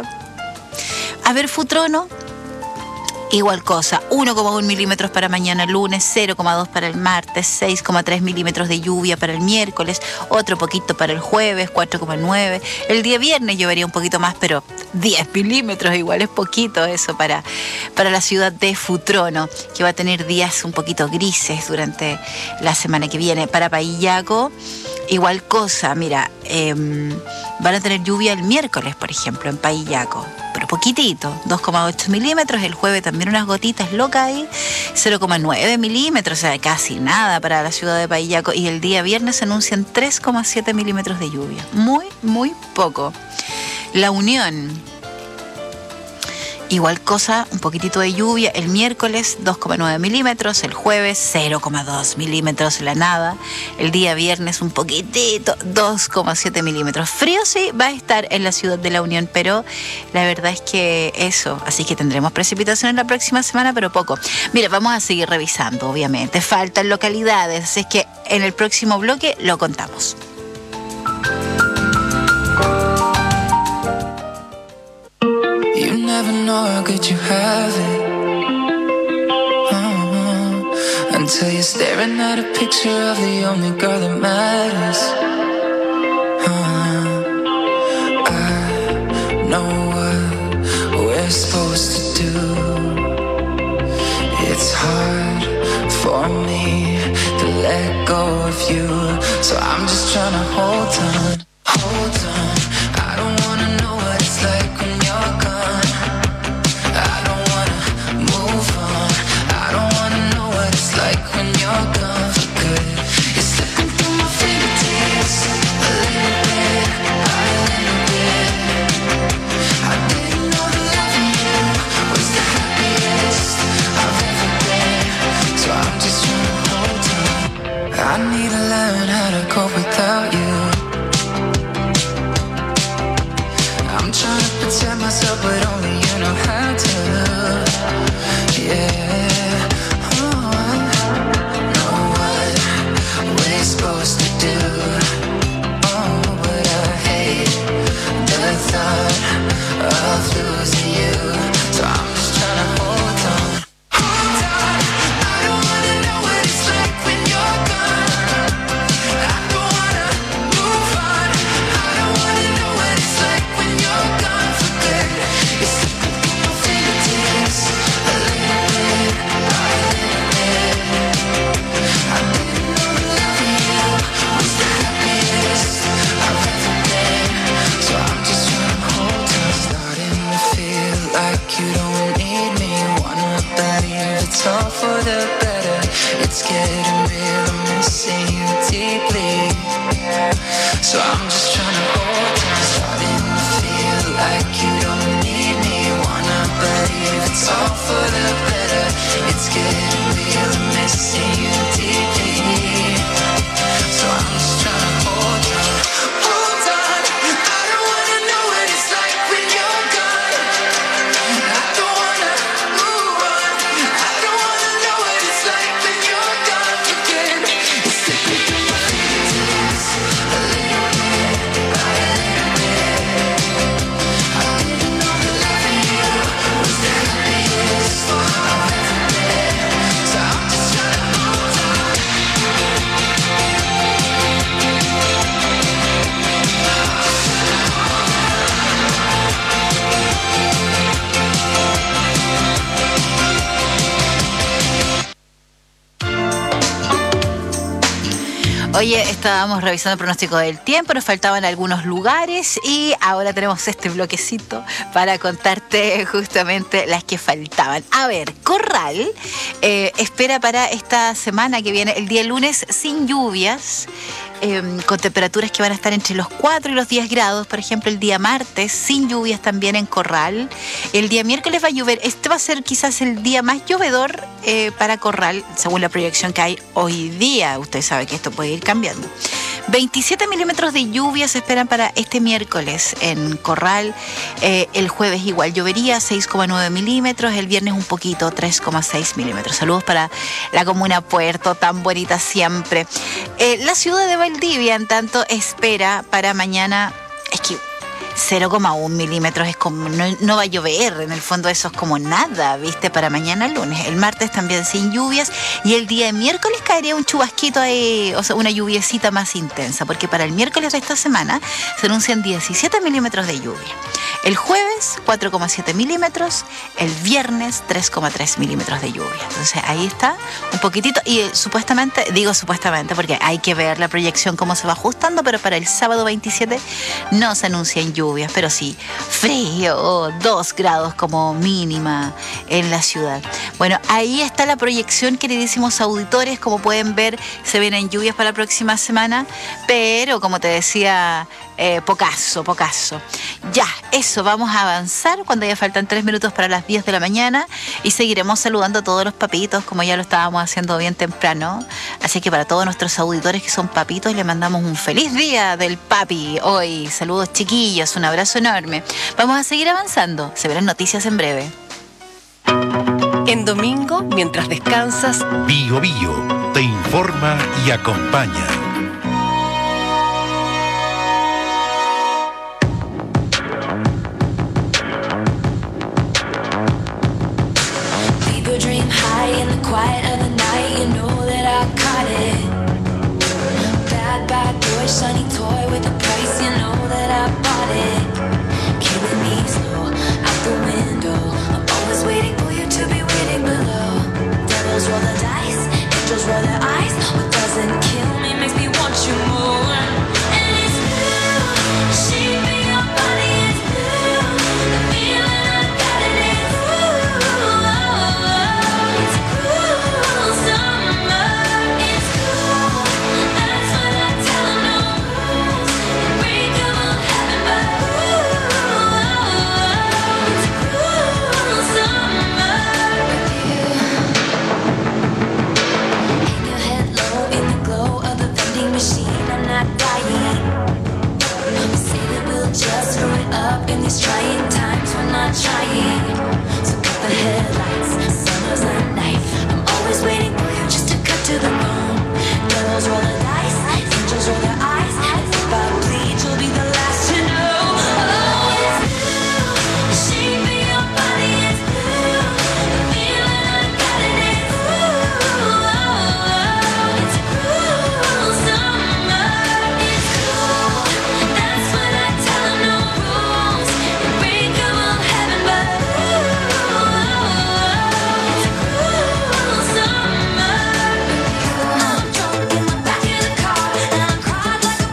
Speaker 9: A ver, Futrono, igual cosa, 1,1 milímetros para mañana lunes, 0,2 para el martes, 6,3 milímetros de lluvia para el miércoles, otro poquito para el jueves, 4,9. El día viernes llovería un poquito más, pero 10 milímetros, igual es poquito eso para la ciudad de Futrono, que va a tener días un poquito grises durante la semana que viene. Para Pahillaco, igual cosa, mira, van a tener lluvia el miércoles, por ejemplo, en Pahillaco, pero poquitito, 2,8 milímetros. El jueves también unas gotitas locas ahí, 0,9 milímetros, o sea, casi nada para la ciudad de Pahillaco. Y el día viernes se anuncian 3,7 milímetros de lluvia, muy, muy poco. La Unión, igual cosa, un poquitito de lluvia. El miércoles 2,9 milímetros, el jueves 0,2 milímetros, la nada. El día viernes un poquitito, 2,7 milímetros. Frío sí va a estar en la ciudad de la Unión, pero la verdad es que eso, así que tendremos precipitación la próxima semana, pero poco. Mira, vamos a seguir revisando, obviamente. Faltan localidades, así es que en el próximo bloque lo contamos.
Speaker 25: You never know how good you have it until you're staring at a picture of the only girl that matters. I know what we're supposed to do. It's hard for me to let go of you, so I'm just trying to hold on, hold on. I don't wanna know what it's like when you're gone. I don't wanna move on. I don't wanna know what it's like when you're gone for good. You're slipping through my fingertips a little bit, a little bit. I didn't know that loving you was the happiest I've ever been, so I'm just trying to hold on. I need to learn how to cope without you. I'm trying to protect myself, but only you know how to. Yeah, know what we're supposed to do. Oh, but I hate the thought of losing you, so I'm just trying to hold on. Hold on, I don't wanna know what it's like when you're gone. I don't wanna move on. I don't wanna know what it's like when you're gone for good. You're slipping through my fingertips a little bit, a little bit. I didn't know that loving you was the happiest I've ever been, so I'm just trying to hold on. Starting to feel like you don't need me. Wanna believe it's all for the better. It's getting real, I'm missing you deeply, so I'm just trying to hold on. Starting to feel like you don't need me. Wanna believe it's all for the better. It's getting real, I'm missing you deeply, so I'm just trying to hold on. Hold on, I don't wanna know what it's like when you're gone. I don't wanna move on. I don't wanna know what it's like when you're gone for good. It's slipping through my fingertips a little bit, a little bit.
Speaker 9: Oye, estábamos revisando el pronóstico del tiempo, nos faltaban algunos lugares y ahora tenemos este bloquecito para contarte justamente las que faltaban. A ver, Corral espera para esta semana que viene, el día lunes, sin lluvias, con temperaturas que van a estar entre los 4 y los 10 grados. Por ejemplo, el día martes, sin lluvias también en Corral. El día miércoles va a llover. Este va a ser quizás el día más llovedor para Corral, según la proyección que hay hoy día. Usted sabe que esto puede ir cambiando. 27 milímetros de lluvia se esperan para este miércoles en Corral. El jueves igual llovería, 6,9 milímetros. El viernes un poquito, 3,6 milímetros. Saludos para la comuna Puerto, tan bonita siempre. La ciudad de Valdivia, en tanto, espera para mañana, es que 0,1 milímetros es como, no va a llover, en el fondo eso es como nada, ¿viste? Para mañana lunes. El martes también sin lluvias y el día de miércoles caería un chubasquito ahí, o sea, una lluviecita más intensa, porque para el miércoles de esta semana se anuncian 17 milímetros de lluvia. El jueves 4,7 milímetros, el viernes 3,3 milímetros de lluvia. Entonces ahí está un poquitito y supuestamente, digo supuestamente porque hay que ver la proyección cómo se va ajustando, pero para el sábado 27 no se anuncian lluvias, pero sí frío, 2 grados como mínima en la ciudad. Bueno, ahí está la proyección, queridísimos auditores. Como pueden ver, se vienen lluvias para la próxima semana, pero como te decía, pocaso. Ya, eso, vamos a avanzar cuando ya faltan 3 minutos para las 10 de la mañana y seguiremos saludando a todos los papitos como ya lo estábamos haciendo bien temprano. Así que para todos nuestros auditores que son papitos, les mandamos un feliz día del papi hoy. Saludos, chiquillos, un abrazo enorme. Vamos a seguir avanzando, se verán noticias en breve.
Speaker 4: En domingo, mientras descansas,
Speaker 5: Bio Bio te informa y acompaña.